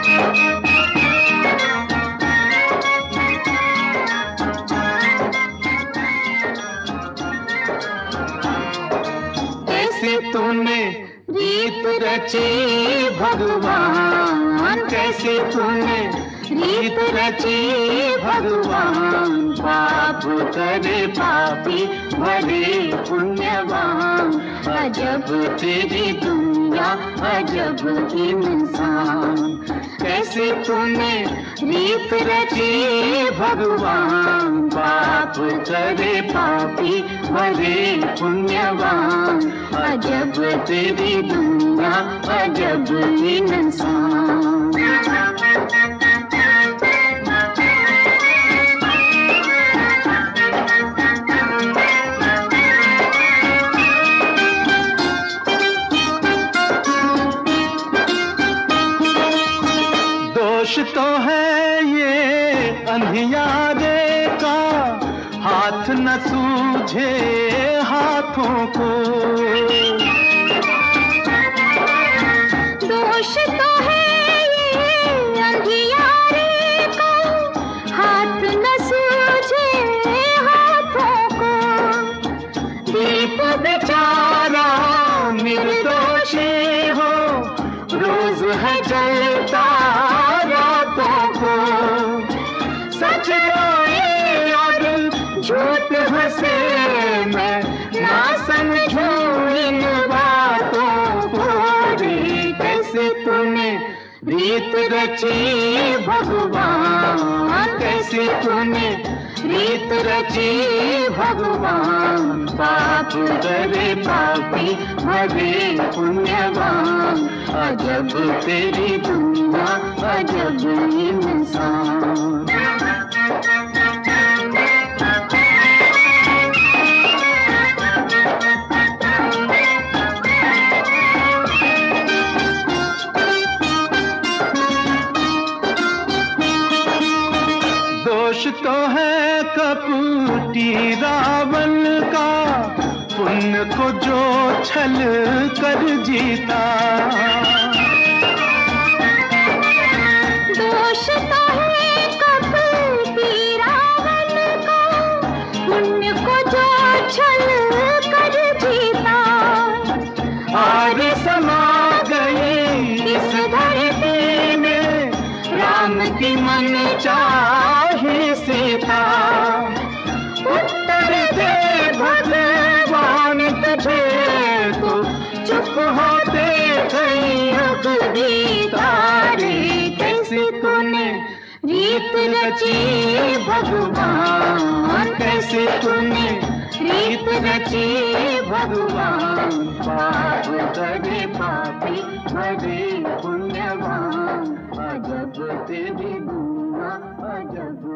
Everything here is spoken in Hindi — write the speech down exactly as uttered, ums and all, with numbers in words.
कैसे तूने रीत रची भगवान, कैसे तूने रीत रची भगवान, पाप करे पापी भरे पुण्यवान, अजब तेरी दुनिया अजब इंसान। कैसे तूने रीत रची भगवान, पाप करे पापी भरे पुण्यवान, अजब तेरी दुनिया अजब इंसान। दोष तो है ये अंधियारे का, हाथ न सूझे हाथों को। दोष तो है ये अंधियारे का, हाथ न सूझे हाथों को। दीप बेचारा निर्दोषी हो, रोज है जलता रातों को। सच रोए और झूठ हंसे, मैं ना समझूं इन बातों को। रे कैसे तूने रीत रची भगवान, कैसे तूने रीत रची भगवान, पाप करे पापी भरे पुण्यवान, अजब तेरी दुनिया अजब इंसान। दोष तो है कपटी रावण का, पुण्य को जो छल कर जीता। दोष तो है कपटी रावण का, पुण्य को जो छल कर जीता। आर्य समा गई इस धरती में, राम की मन चाहे सीता। उत्तर दे भगवान तुझे, तो चुप होते कहीं अगलीकारे। कैसे तूने रीत रची भगवान, कैसे तूने रीत रची भगवान, पाप करे पापी भरे पुण्यवान, अजब तेरी दुनिया अजब